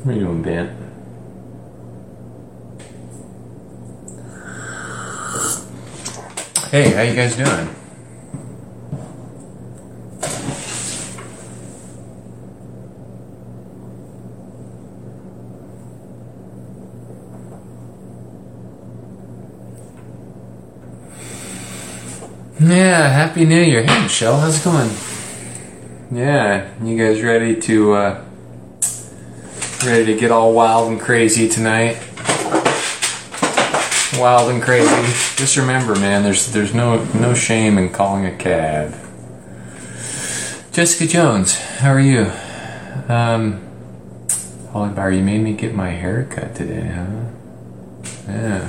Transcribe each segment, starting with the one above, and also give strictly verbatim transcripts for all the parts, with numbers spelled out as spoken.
What are you doing, Ben? Hey, how you guys doing? Yeah, Happy New Year. Hey, Michelle, how's it going? Yeah, you guys ready to uh, ready to get all wild and crazy tonight? Wild and crazy. Just remember, man, there's there's no no shame in calling a cab. Jessica Jones, how are you? Um, Holly Bauer, you made me get my hair cut today, huh? Yeah.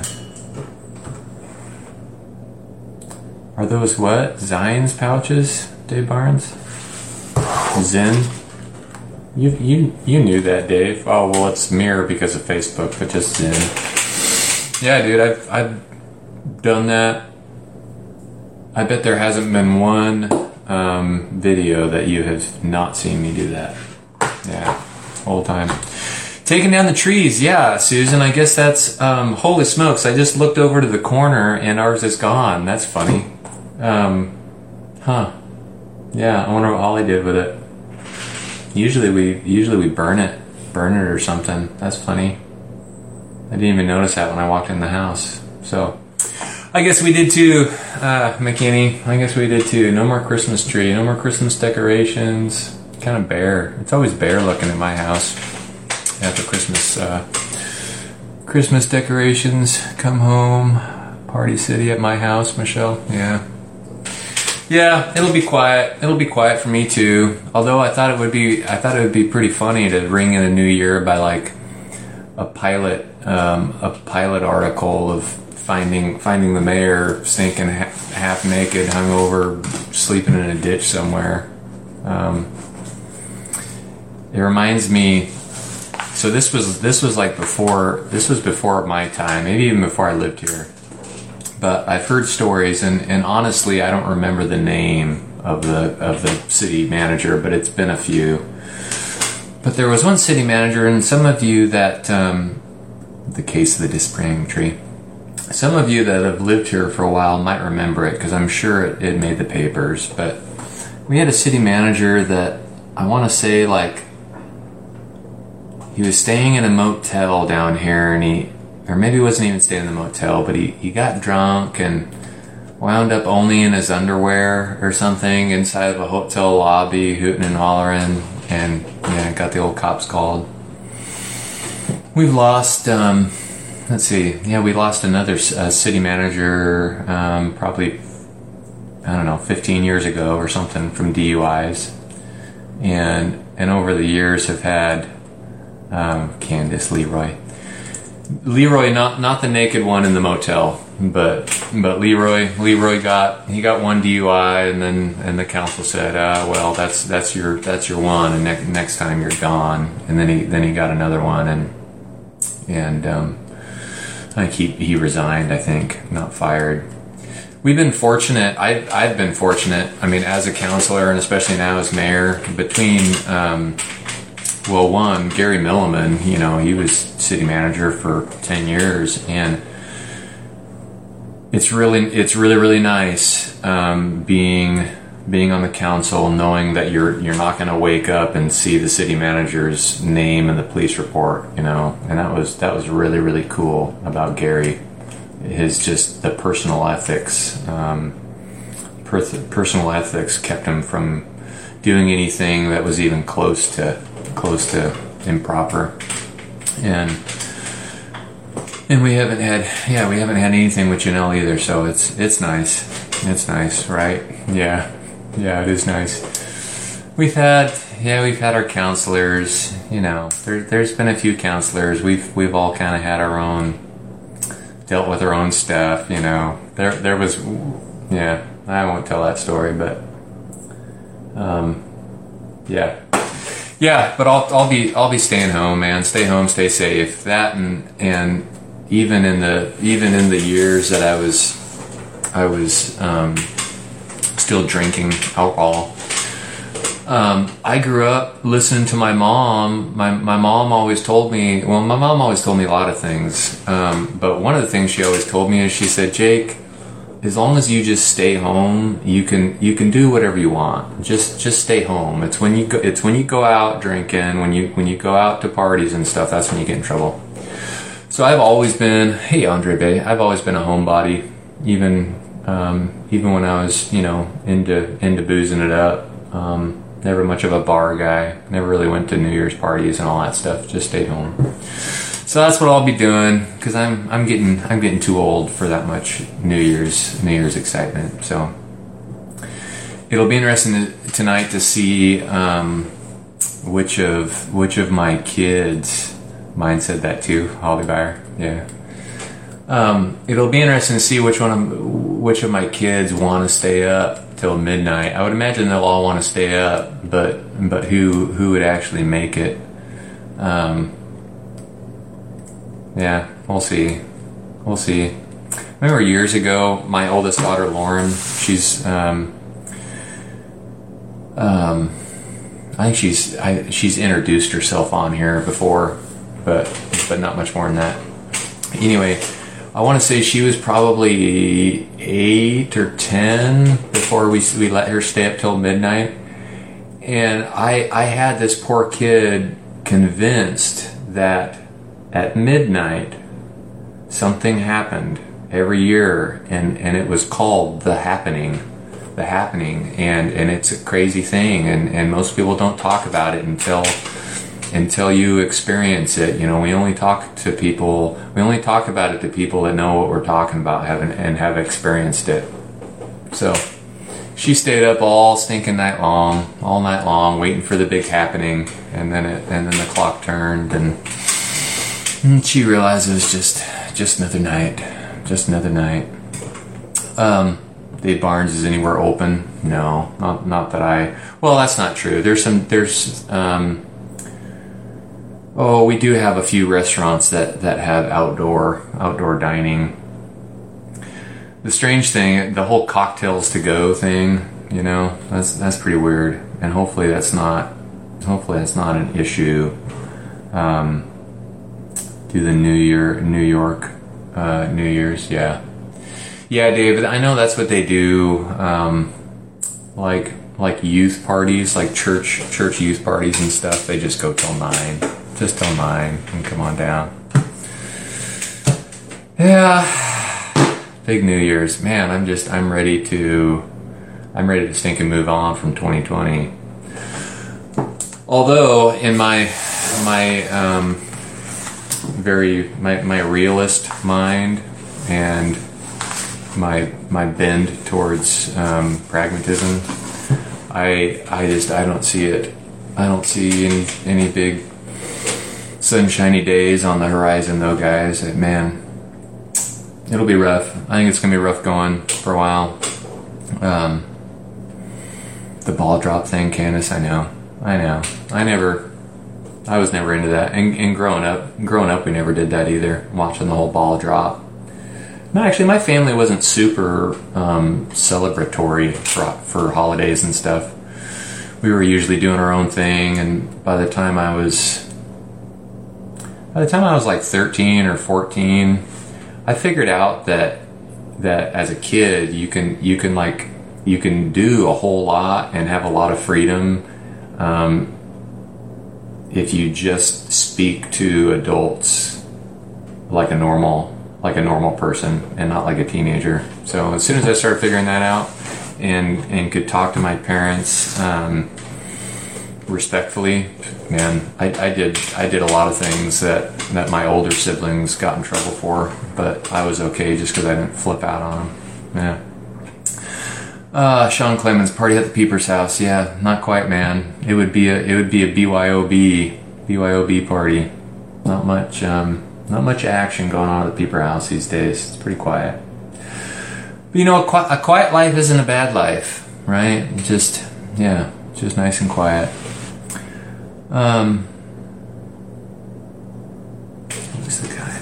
Are those what? Zion's pouches, Dave Barnes? Zen? You you you knew that, Dave. Oh, well, it's Mirror because of Facebook, but just Zen. Yeah, dude, I've I've done that. I bet there hasn't been one um, video that you have not seen me do that. Yeah, whole time. Taking down the trees, yeah, Susan. I guess that's um, holy smokes. I just looked over to the corner and ours is gone. That's funny. Um, huh. Yeah, I wonder what Ollie did with it. Usually we usually we burn it, burn it or something. That's funny. I didn't even notice that when I walked in the house. So, I guess we did too, uh, McKinney. I guess we did too. No more Christmas tree. No more Christmas decorations. Kind of bare. It's always bare looking at my house after Christmas. Uh, Christmas decorations. Come home. Party city at my house, Michelle. Yeah. Yeah, it'll be quiet. It'll be quiet for me too. Although I thought it would be, I thought it would be pretty funny to ring in a new year by like a pilot, um, a pilot article of finding finding the mayor stinking half, half naked, hungover, sleeping in a ditch somewhere. Um, it reminds me. So this was this was like before. This was before my time, maybe even before I lived here. But I've heard stories, and, and honestly, I don't remember the name of the of the city manager, but it's been a few. But there was one city manager, and some of you that, um, the case of the disappearing tree, some of you that have lived here for a while might remember it, because I'm sure it, it made the papers. But we had a city manager that, I want to say, like, he was staying in a motel down here, and he, or maybe he wasn't even staying in the motel, but he, he got drunk and wound up only in his underwear or something inside of a hotel lobby, hooting and hollering, and yeah, got the old cops called. We've lost, um, let's see, yeah, we lost another uh, city manager um, probably, I don't know, fifteen years ago or something from D U Is, and and over the years have had um, Candace Leroy. Leroy, not not the naked one in the motel, but but Leroy Leroy got he got one D U I, and then and the council said, uh, well, that's that's your that's your one, and ne- next time you're gone. And then he then he got another one, and and um, I think he he resigned. I think, not fired. We've been fortunate. I I've been fortunate. I mean, as a counselor, and especially now as mayor, between. Um, Well, one, Gary Milliman, you know, he was city manager for ten years, and it's really, it's really, really nice um, being being on the council, knowing that you're you're not going to wake up and see the city manager's name in the police report, you know, and that was that was really, really cool about Gary. His just the personal ethics, um, per- personal ethics kept him from doing anything that was even close to. close to improper, and and we haven't had yeah we haven't had anything with Janelle either, so it's it's nice it's nice right yeah yeah it is nice. We've had yeah we've had our counselors, you know, there, there's been a few counselors. We've we've all kind of had our own, dealt with our own stuff, you know. There there was yeah I won't tell that story, but um yeah Yeah, but I'll I'll be I'll be staying home, man. Stay home, stay safe. That and and even in the even in the years that I was I was um, still drinking alcohol, Um, I grew up listening to my mom. My my mom always told me, well, my mom always told me a lot of things. Um, but one of the things she always told me is she said, Jake, as long as you just stay home, you can you can do whatever you want. Just just stay home. It's when you go, it's when you go out drinking, when you when you go out to parties and stuff, that's when you get in trouble. So I've always been, hey Andre Bay, I've always been a homebody, even um, even when I was, you know, into into boozing it up. Um, Never much of a bar guy. Never really went to New Year's parties and all that stuff. Just stayed home. So that's what I'll be doing because I'm I'm getting I'm getting too old for that much New Year's New Year's excitement. So it'll be interesting to, tonight to see um, which of which of my kids. Mine said that too. Holly Bayer. Yeah. Um, it'll be interesting to see which one of which of my kids want to stay up till midnight. I would imagine they'll all want to stay up, but but who who would actually make it? Um, yeah, we'll see. We'll see. I remember years ago, my oldest daughter Lauren. She's um, um, I think she's I, she's introduced herself on here before, but but not much more than that. Anyway. I want to say she was probably eight or ten before we we let her stay up till midnight, and I I had this poor kid convinced that at midnight something happened every year, and and it was called the happening, the happening, and and it's a crazy thing, and and most people don't talk about it until. Until you experience it. You know, we only talk to people, we only talk about it to people that know what we're talking about have, and have experienced it. So, she stayed up all stinking night long, all night long, waiting for the big happening, and then it, and then the clock turned, and, and she realized it was just, just another night, just another night. Um, Dave Barnes is anywhere open? No, not, not that I, well, that's not true. There's some, there's, um, Oh, we do have a few restaurants that, that have outdoor outdoor dining. The strange thing, the whole cocktails to go thing, you know, that's that's pretty weird. And hopefully that's not hopefully that's not an issue. Um, do the New Year New York uh, New Year's, yeah, yeah, David. I know that's what they do. Um, like like youth parties, like church church youth parties and stuff. They just go till nine. Just till nine and come on down. Yeah. Big New Year's. Man, I'm just, I'm ready to, I'm ready to stink and move on from twenty twenty. Although, in my, my, um, very, my, my realist mind and my, my bend towards, um, pragmatism, I, I just, I don't see it. I don't see any, any big, sunshiny days on the horizon though, guys. Man, it'll be rough. I think it's gonna be rough going for a while. Um, the ball drop thing, Candace, I know. I know. I never, I was never into that. And, and growing up, growing up, we never did that either, watching the whole ball drop. No, actually, my family wasn't super um, celebratory for, for holidays and stuff. We were usually doing our own thing, and by the time I was By the time I was like thirteen or fourteen, I figured out that that as a kid you can you can like you can do a whole lot and have a lot of freedom um, if you just speak to adults like a normal like a normal person and not like a teenager. So as soon as I started figuring that out and and could talk to my parents um, respectfully, man, I, I did I did a lot of things that, that my older siblings got in trouble for, but I was okay just because I didn't flip out on them. Yeah. Uh, Sean Clemens, party at the Peepers house. Yeah, not quite, man. It would be a it would be a B Y O B B Y O B party. Not much um, not much action going on at the Peeper house these days. It's pretty quiet. But you know, a, qui- a quiet life isn't a bad life, right? Just yeah, just nice and quiet. Um, who's the guy?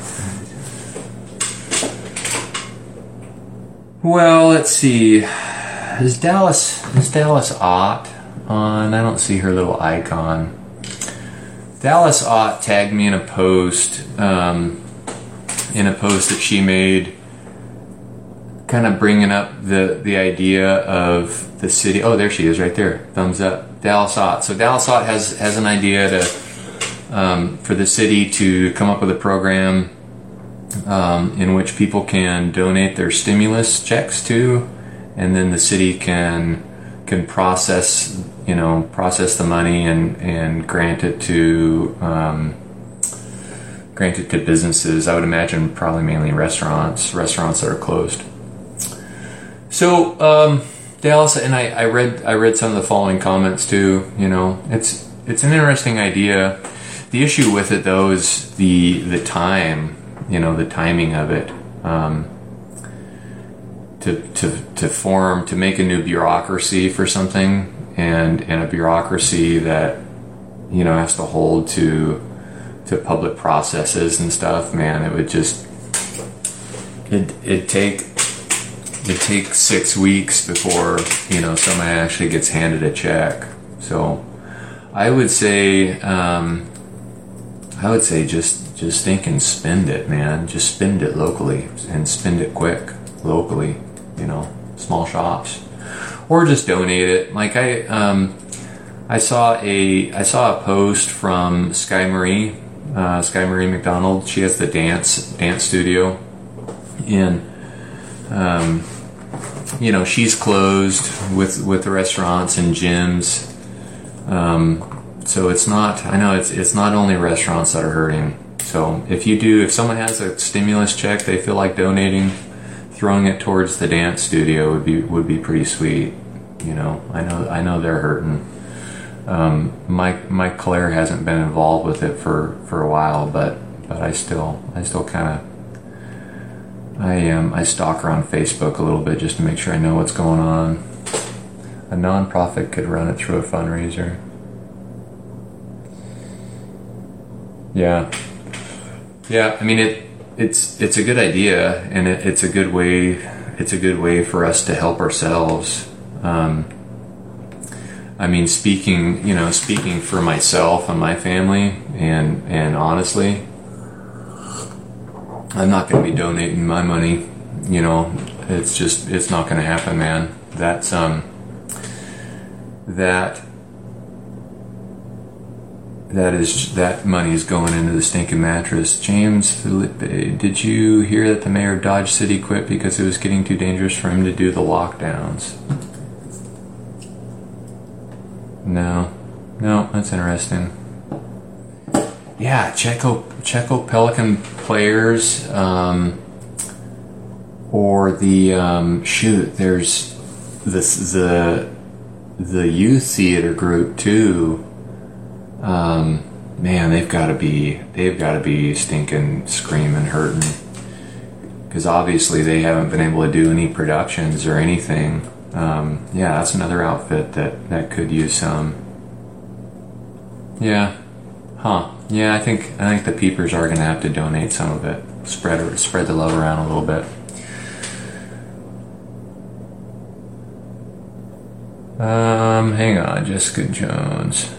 Well, let's see. Is Dallas is Dallas Ott on? I don't see her little icon. Dallas Ott tagged me in a post, um, in a post that she made, kind of bringing up the, the idea of the city. Oh, there she is right there. Thumbs up. Dallas Ott. So Dallas Ott has, has an idea to, um, for the city to come up with a program um, in which people can donate their stimulus checks to, and then the city can can process, you know, process the money and, and grant it to um, grant it to businesses. I would imagine probably mainly restaurants, restaurants that are closed. So um, Dallas, and I, I read I read some of the following comments too. You know, it's it's an interesting idea. The issue with it though is the the time. You know, the timing of it. Um, to to to form to make a new bureaucracy for something, and and a bureaucracy that, you know, has to hold to to public processes and stuff. Man, it would just it it take it takes six weeks before, you know, someone actually gets handed a check. So I would say um, I would say just just think and spend it, man. Just spend it locally and spend it quick locally. You know, small shops, or just donate it. Like I, um, I saw a I saw a post from Sky Marie, uh, Sky Marie McDonald. She has the dance dance studio, and um, you know, she's closed with with the restaurants and gyms. Um, so it's not. I know it's it's not only restaurants that are hurting. So if you do, if someone has a stimulus check they feel like donating, throwing it towards the dance studio would be would be pretty sweet. You know, I know I know they're hurting. Um, Mike Mike Claire hasn't been involved with it for, for a while, but but I still I still kind of I um I stalk her on Facebook a little bit just to make sure I know what's going on. A nonprofit could run it through a fundraiser. Yeah, yeah. I mean it. It's it's a good idea, and it, it's a good way. It's a good way for us to help ourselves. Um, I mean, speaking you know, speaking for myself and my family, and and honestly, I'm not going to be donating my money. You know, it's just it's not going to happen, man. That's um that. That is that money is going into the stinking mattress. James Felipe, did you hear that the mayor of Dodge City quit because it was getting too dangerous for him to do the lockdowns? No, no, that's interesting. Yeah, Checo Checo Pelican players, um, or the um, shoot. There's this the the youth theater group too. Um, man, they've got to be, they've got to be stinking screaming, hurting, because obviously they haven't been able to do any productions or anything. Um, yeah, that's another outfit that, that could use some. Yeah, huh? Yeah, I think I think the Peepers are going to have to donate some of it, spread spread the love around a little bit. Um, hang on, Jessica Jones.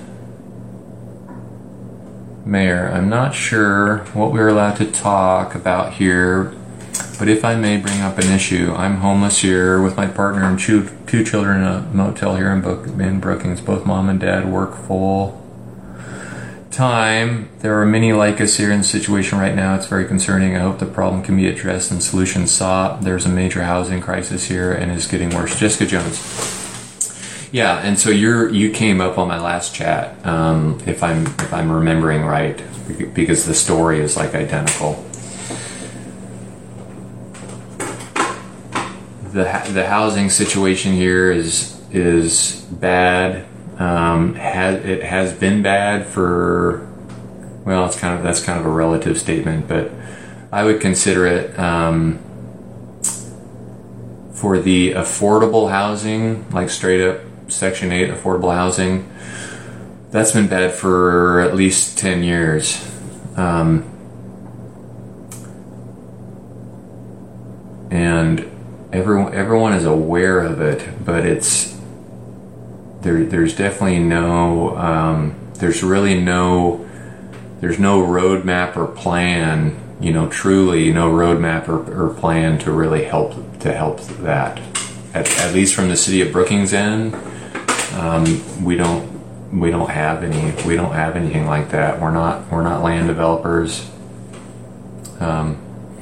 Mayor, I'm not sure what we're allowed to talk about here, but if I may bring up an issue, I'm homeless here with my partner and two, two children in a motel here in, Book, in Brookings. Both mom and dad work full time. There are many like us here in the situation right now. It's very concerning. I hope the problem can be addressed and solutions sought. There's a major housing crisis here and it's getting worse. Jessica Jones. Yeah, and so you're you came up on my last chat, um, if I'm if I'm remembering right, because the story is like identical. The the housing situation here is is bad. Um, has it has been bad for, well, it's kind of that's kind of a relative statement, but I would consider it. Um, for the affordable housing, like straight up Section eight affordable housing, that's been bad for at least ten years. Um, and everyone everyone is aware of it, but it's there there's definitely no um, there's really no there's no roadmap or plan, you know, truly no roadmap or, or plan to really help to help that. At, at least from the city of Brookings end, um, we don't we don't have any we don't have anything like that. We're not we're not land developers. Um,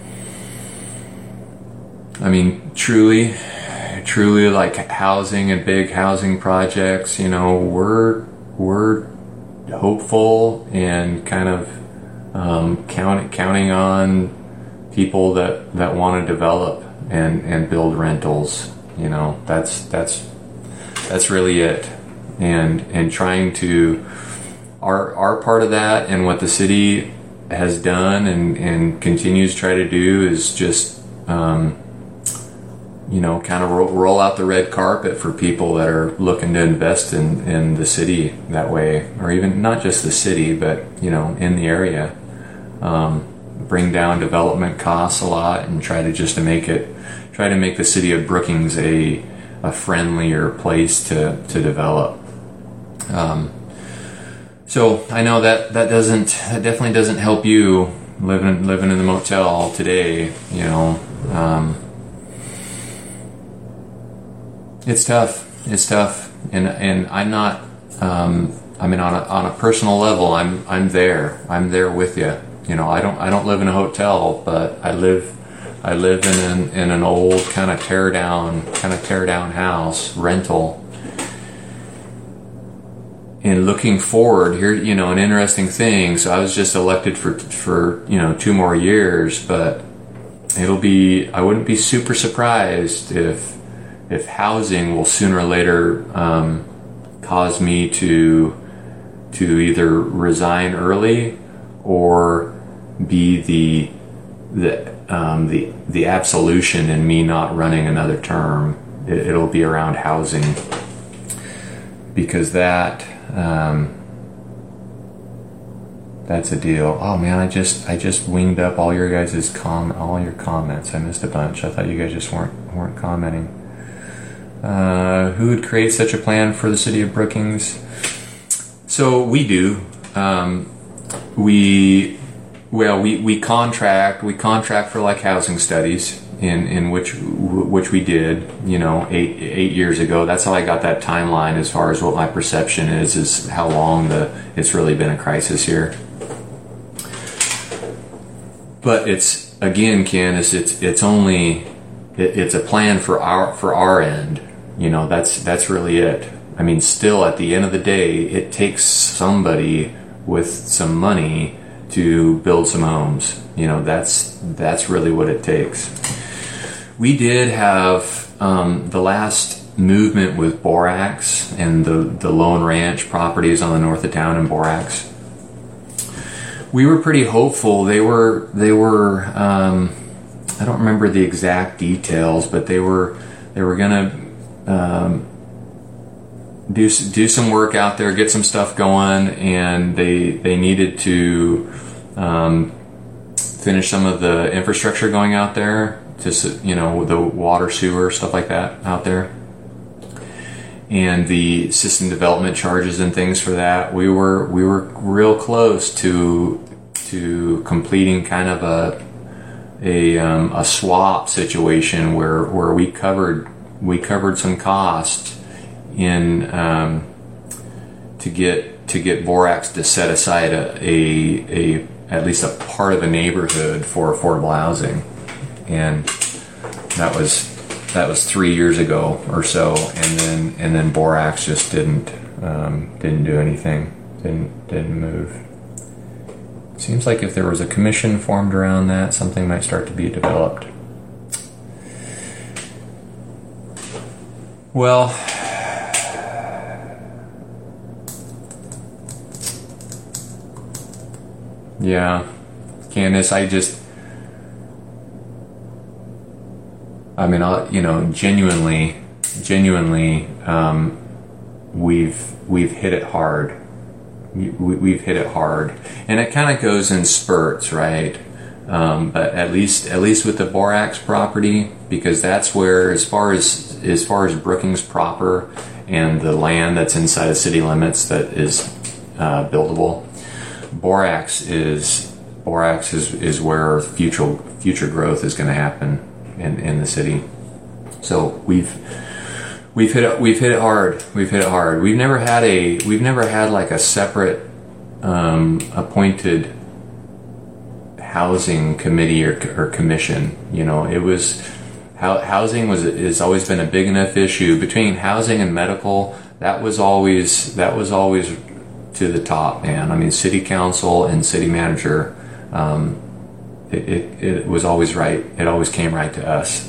I mean, truly, truly, like housing and big housing projects, you know, we're we're hopeful and kind of um, count, counting on people that, that want to develop and, and build rentals. You know, that's that's that's really it. And and trying to our our part of that, and what the city has done and, and continues to try to do, is just um, you know, kind of roll, roll out the red carpet for people that are looking to invest in, in the city that way, or even not just the city, but, you know, in the area. Um, bring down development costs a lot and try to just to make it, try to make the city of Brookings a, a friendlier place to, to develop. Um, so I know that, that doesn't, that definitely doesn't help you living, living in the motel today, you know. Um, It's tough. It's tough, and and I'm not. Um, I mean, on a on a personal level, I'm I'm there. I'm there with you. You know, I don't I don't live in a hotel, but I live I live in an in an old kind of tear down kind of tear down house rental. And looking forward here, you know, an interesting thing. So I was just elected for for you know two more years, but it'll be. I wouldn't be super surprised if. if housing will sooner or later um, cause me to to either resign early or be the the um, the the absolution in me not running another term. It, it'll be around housing, because that um, that's a deal. Oh man, I just I just winged up all your guys' com all your comments. I missed a bunch. I thought you guys just weren't weren't commenting. Uh, who would create such a plan for the city of Brookings? So we do. Um, we well we, we contract we contract for like housing studies, in, in which which we did you know eight eight years ago. That's how I got that timeline as far as what my perception is is how long the it's really been a crisis here. But it's again, Candace, it's it's only it, it's a plan for our for our end. You know, that's that's really it. I mean, still at the end of the day, it takes somebody with some money to build some homes. You know, that's that's really what it takes. We did have um, the last movement with Borax and the, the Lone Ranch properties on the north of town in Borax. We were pretty hopeful. They were they were um, I don't remember the exact details, but they were they were gonna um, do do some work out there, get some stuff going, and they they needed to um, finish some of the infrastructure going out there, just you know the water, sewer, stuff like that out there, and the system development charges and things for that. We were we were real close to to completing kind of a a um, a swap situation where where we covered we covered some cost in um, to get to get Borax to set aside a, a a at least a part of a neighborhood for affordable housing, and that was that was three years ago or so, and then and then Borax just didn't um, didn't do anything, didn't didn't move. Seems like if there was a commission formed around that, something might start to be developed. Well, yeah, Candace, I just, I mean, I, you know, genuinely, genuinely, um, we've we've hit it hard. We, we've hit it hard, and it kind of goes in spurts, right? Um, but at least, at least with the Borax property, because that's where, as far as as far as Brookings proper and the land that's inside of city limits that is uh, buildable. Borax is Borax is, is where future future growth is going to happen in, in the city. So we've we've hit it, we've hit it hard. We've hit it hard. We've never had a we've never had like a separate um, appointed housing committee or, or commission. You know, it was housing was has always been a big enough issue between housing and medical. That was always that was always to the top, man. I mean, city council and city manager. Um, it, it it was always right. It always came right to us.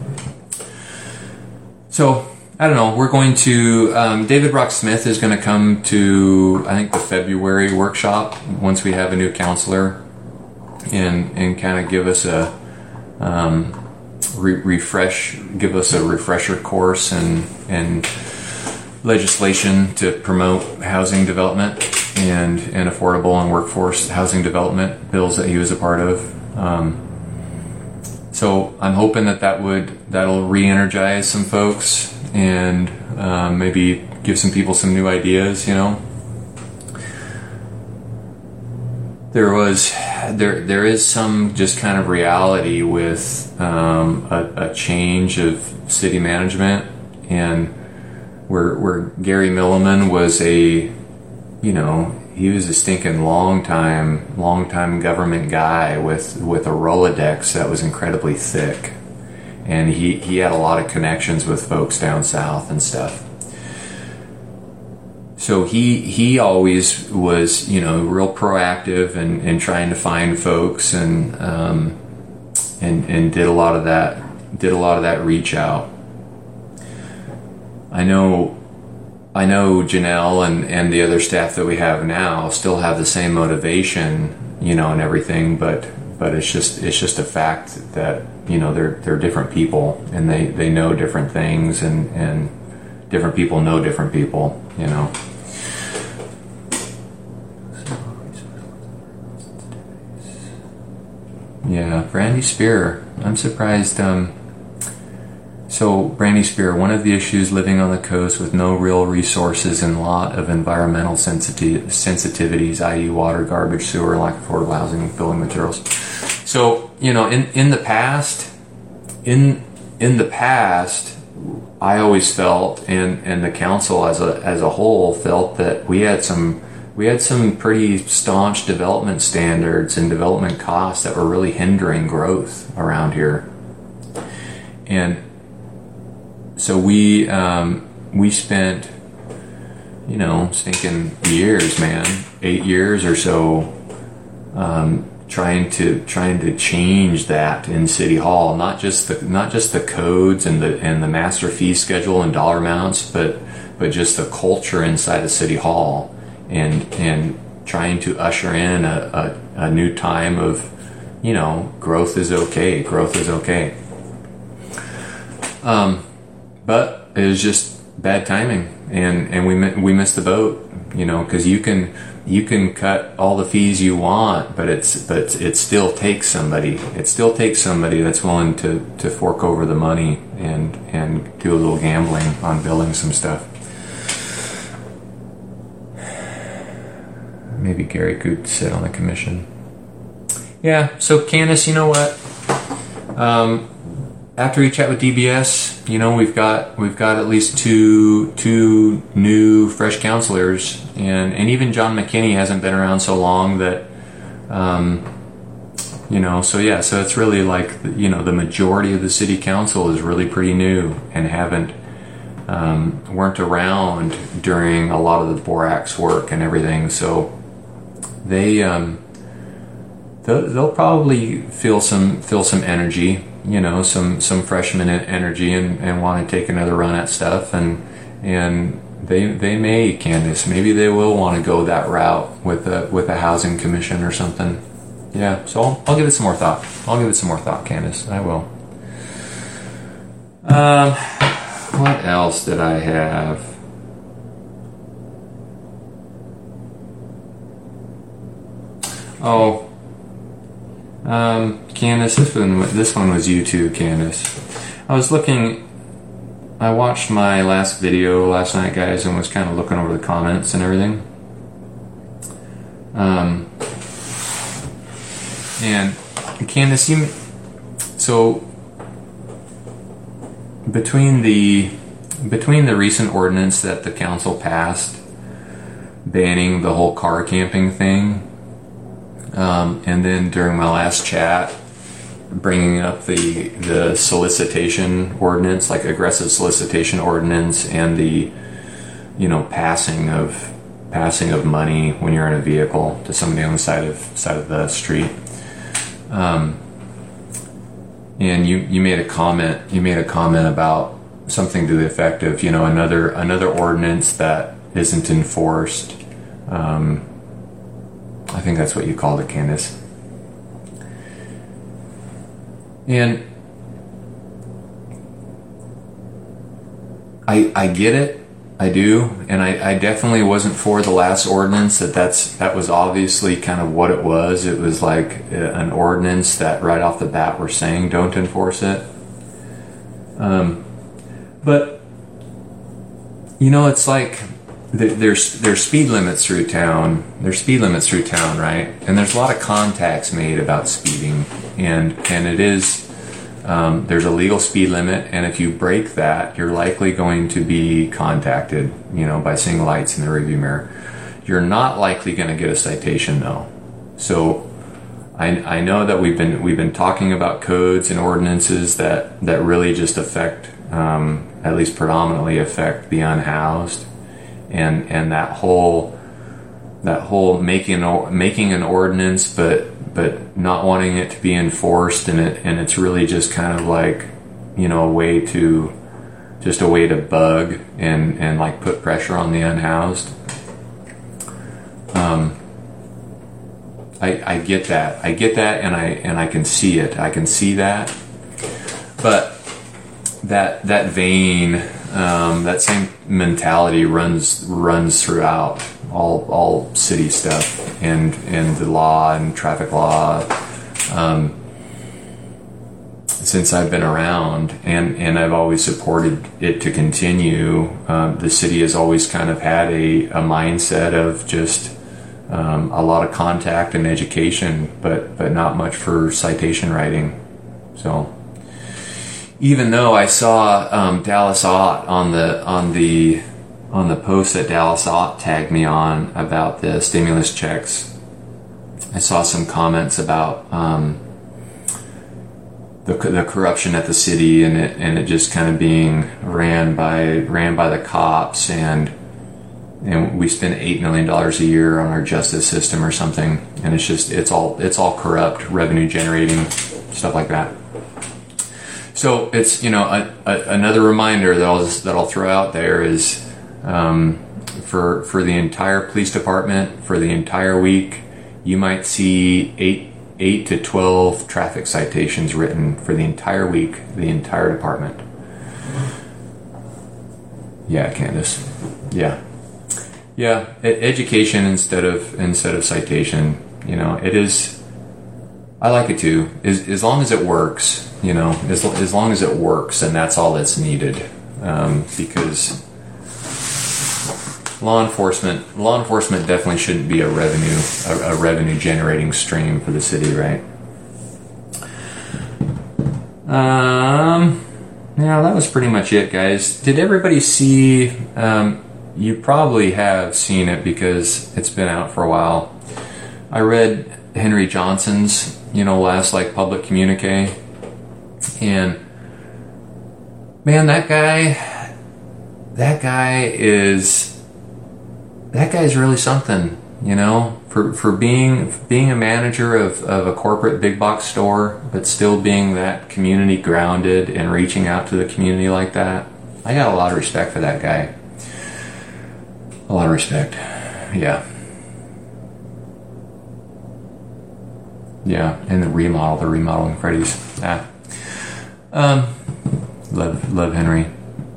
So I don't know. We're going to um, David Brock Smith is going to come to I think the February workshop once we have a new counselor, and and kind of give us a um, re- refresh, give us a refresher course and and legislation to promote housing development and and affordable and workforce housing development bills that he was a part of. Um, so I'm hoping that that would that'll re-energize some folks and um, maybe give some people some new ideas. You know, there was there there is some just kind of reality with um, a, a change of city management, and where where Gary Milliman was a you know he was a stinking long time long time government guy with with a Rolodex that was incredibly thick, and he he had a lot of connections with folks down south and stuff. So he he always was, you know, real proactive and, and trying to find folks and um, and and did a lot of that did a lot of that reach out. I know I know Janelle and, and the other staff that we have now still have the same motivation, you know, and everything, but but it's just it's just a fact that, you know, they're they're different people and they, they know different things and, and different people know different people, you know. Yeah, Brandy Spear. I'm surprised. Um, so, Brandy Spear, one of the issues living on the coast with no real resources and a lot of environmental sensitive sensitivities, that is water, garbage, sewer, lack of affordable housing, and building materials. So, you know, in, in the past, in in the past, I always felt, and, and the council as a as a whole felt that we had some we had some pretty staunch development standards and development costs that were really hindering growth around here. And so we um, we spent, you know, stinking years, man, eight years or so, um, trying to trying to change that in City Hall. Not just the not just the codes and the and the master fee schedule and dollar amounts, but but just the culture inside of City Hall, and and trying to usher in a, a, a new time of, you know, growth is okay, growth is okay. Um, but it was just bad timing, and, and we we missed the boat, you know, because you can you can cut all the fees you want, but it's but it still takes somebody. It still takes somebody that's willing to, to fork over the money and and do a little gambling on building some stuff. Maybe Gary could sit on the commission. Yeah. So Candace, you know what? Um, after we chat with D B S, you know, we've got we've got at least two two new fresh counselors, and, and even John McKinney hasn't been around so long that, um, you know, so yeah, so it's really like, you know, the majority of the city council is really pretty new and haven't um, weren't around during a lot of the Borax work and everything, so they um, they'll, they'll probably feel some feel some energy. You know, some, some freshman energy and, and want to take another run at stuff, and and they they may, Candace, maybe they will want to go that route with a with a housing commission or something. Yeah, so I'll, I'll give it some more thought. I'll give it some more thought, Candace. I will. Um, what else did I have? Oh. Um, Candace, this one, this one was you too, Candace. I was looking, I watched my last video last night, guys, and was kind of looking over the comments and everything. Um, and Candace, you so between the between the recent ordinance that the council passed banning the whole car camping thing, um, and then during my last chat bringing up the the solicitation ordinance, like aggressive solicitation ordinance, and the you know passing of passing of money when you're in a vehicle to somebody on the side of side of the street. Um, and you you made a comment you made a comment about something to the effect of you know another another ordinance that isn't enforced. Um, I think that's what you called it, Candace. And I I get it, I do, and I, I definitely wasn't for the last ordinance. That that's that was obviously kind of what it was. It was like an ordinance that right off the bat we're saying don't enforce it. Um, but you know, it's like there's there's speed limits through town. There's speed limits through town, right? And there's a lot of contacts made about speeding, and and it is um, there's a legal speed limit, and if you break that, you're likely going to be contacted, you know, by seeing lights in the rearview mirror. You're not likely going to get a citation, though. So I I know that we've been we've been talking about codes and ordinances that that really just affect, um, at least predominantly affect the unhoused. And and that whole that whole making making an ordinance, but but not wanting it to be enforced, and it and it's really just kind of like you know a way to just a way to bug and and like put pressure on the unhoused. Um, I I get that I get that, and I and I can see it. I can see that, but that that vein. Um, that same mentality runs runs throughout all all city stuff and and the law and traffic law um, since I've been around, and, and I've always supported it to continue. Um, the city has always kind of had a, a mindset of just um, a lot of contact and education, but but not much for citation writing. So. Even though I saw um, Dallas Ott on the on the on the post that Dallas Ott tagged me on about the stimulus checks, I saw some comments about um, the the corruption at the city, and it and it just kind of being ran by ran by the cops, and and we spend eight million dollars a year on our justice system or something, and it's just it's all it's all corrupt, revenue generating stuff like that. So it's you know a, a, another reminder that I'll just, that I'll throw out there is um, for for the entire police department for the entire week, you might see eight eight to twelve traffic citations written for the entire week, the entire department. Yeah, Candace. Yeah, yeah. E- education instead of instead of citation. You know, it is. I like it too. As as long as it works. You know, as, as long as it works, and that's all that's needed, um, because law enforcement law enforcement definitely shouldn't be a revenue a, a revenue generating stream for the city, right? Um, yeah, that was pretty much it, guys. Did everybody see? Um, you probably have seen it because it's been out for a while. I read Henry Johnson's, you know, last like public communique. And man, that guy, that guy is, that guy's really something, you know, for, for being, being a manager of, of a corporate big box store, but still being that community grounded and reaching out to the community like that. I got a lot of respect for that guy. A lot of respect. Yeah. Yeah. And the remodel, the remodeling Freddy's. Ah. Um, love, love Henry.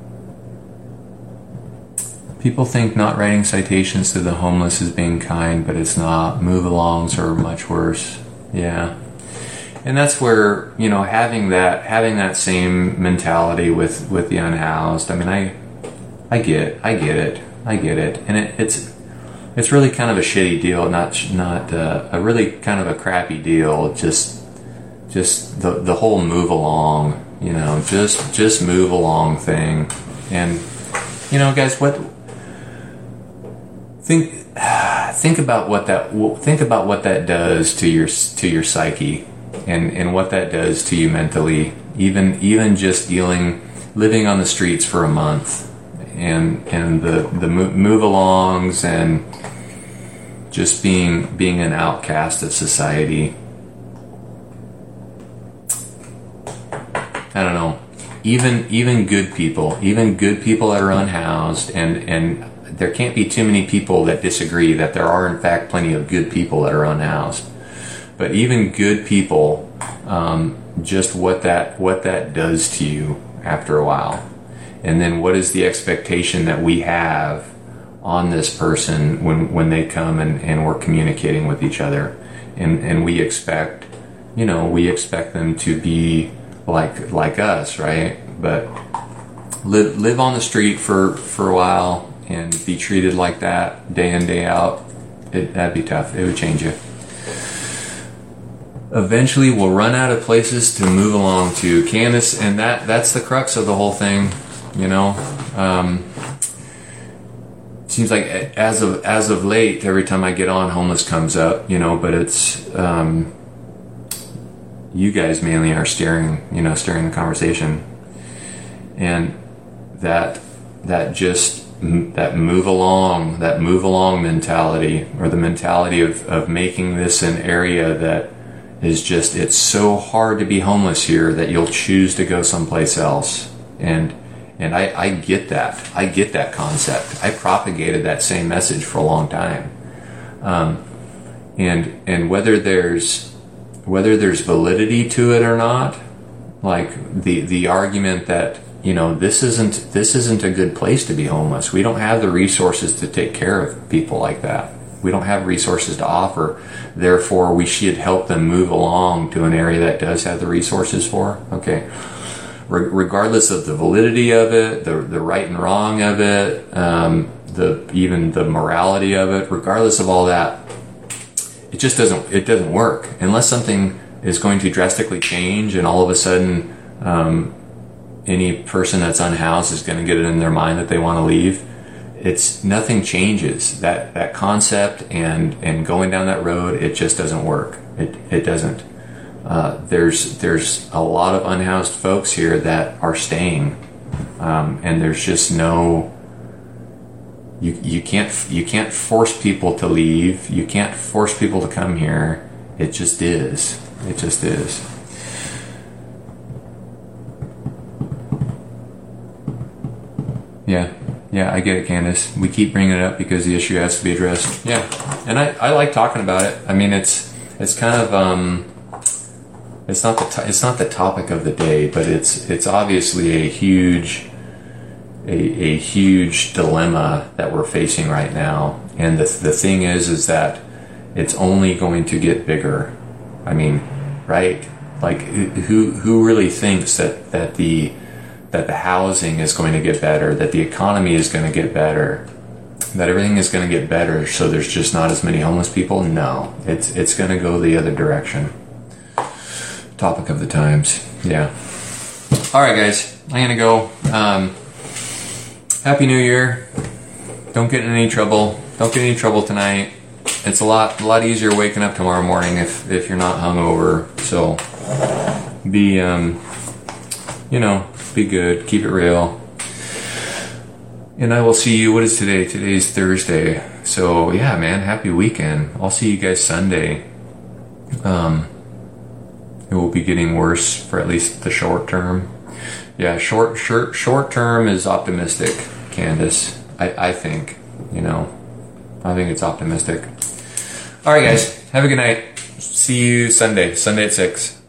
People think not writing citations to the homeless is being kind, but it's not. Move-alongs are much worse. Yeah. and that's where, you know, having that having that same mentality with with the unhoused. I mean, I I get I get it I get it, and it, it's it's really kind of a shitty deal, not not uh, a really kind of a crappy deal. Just just the the whole move along, you know, just just move along thing, and you know, guys, what think think about what that think about what that does to your to your psyche. And, and what that does to you mentally, even even just dealing, living on the streets for a month, and and the the move alongs, and just being being an outcast of society. I don't know. Even even good people, even good people that are unhoused, and and there can't be too many people that disagree that there are in fact plenty of good people that are unhoused. But even good people, um, just what that what that does to you after a while, and then what is the expectation that we have on this person when, when they come and, and we're communicating with each other, and and we expect, you know, we expect them to be like like us, right? But live live on the street for, for a while and be treated like that day in, day out. It, that'd be tough. It would change you. Eventually we'll run out of places to move along to, Candace, and that that's the crux of the whole thing, you know. Um, seems like as of as of late, every time I get on, homeless comes up, you know, but it's um, you guys mainly are steering, you know, steering the conversation, and that that just that move along, that move along mentality, or the mentality of, of making this an area that is just, it's so hard to be homeless here that you'll choose to go someplace else. And and I, I get that. I get that concept. I propagated that same message for a long time. Um, and and whether there's whether there's validity to it or not, like the the argument that, you know, this isn't this isn't a good place to be homeless. We don't have the resources to take care of people like that. We don't have resources to offer. Therefore, we should help them move along to an area that does have the resources for. Okay. Re- regardless of the validity of it, the the right and wrong of it, um, the even the morality of it, regardless of all that, it just doesn't it doesn't work unless something is going to drastically change, and all of a sudden, um, any person that's unhoused is going to get it in their mind that they want to leave. It's nothing changes. That that concept and and going down that road, it just doesn't work. It it doesn't. Uh, there's there's a lot of unhoused folks here that are staying, um, and there's just no. You you can't you can't force people to leave. You can't force people to come here. It just is. It just is. Yeah. Yeah, I get it, Candace. We keep bringing it up because the issue has to be addressed. Yeah, and I, I like talking about it. I mean, it's it's kind of um, it's not the to- it's not the topic of the day, but it's it's obviously a huge a a huge dilemma that we're facing right now. And the the thing is, is that it's only going to get bigger. I mean, right? Like, who who really thinks that that the that the housing is going to get better, that the economy is going to get better, that everything is going to get better, so there's just not as many homeless people? No, it's it's going to go the other direction. Topic of the times. Yeah. All right, guys, I'm going to go. Um, Happy New Year. Don't get in any trouble. Don't get in any trouble tonight. It's a lot a lot easier waking up tomorrow morning if, if you're not hungover. So be, um, you know, be good. Keep it real. And I will see you. What is today? Today's Thursday. So yeah, man, happy weekend. I'll see you guys Sunday. Um, it will be getting worse for at least the short term. Yeah, short short short term is optimistic, Candace. I, I think, you know, I think it's optimistic. All right, guys, have a good night. See you Sunday. Sunday at six.